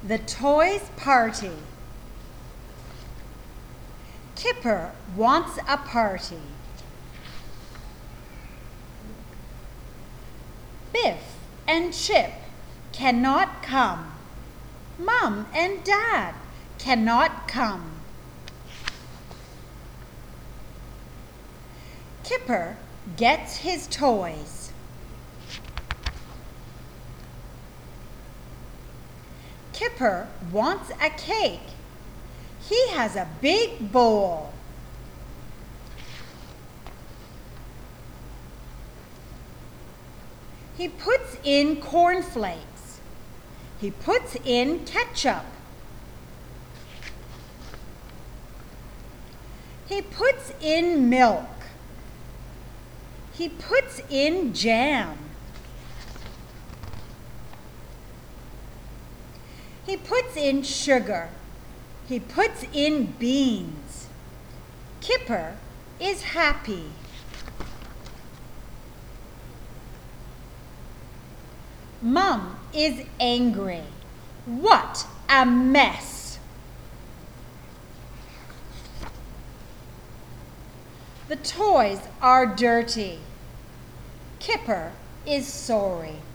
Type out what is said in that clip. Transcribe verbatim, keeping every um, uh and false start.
The toys party. Kipper wants a party. Biff and Chip cannot come. Mom and Dad cannot come. Kipper gets his toys. Kipper wants a cake. He has a big bowl. He puts in cornflakes. He puts in ketchup. He puts in milk. He puts in jam. He puts in sugar. He puts in beans. Kipper is happy. Mom is angry. What a mess! The toys are dirty. Kipper is sorry.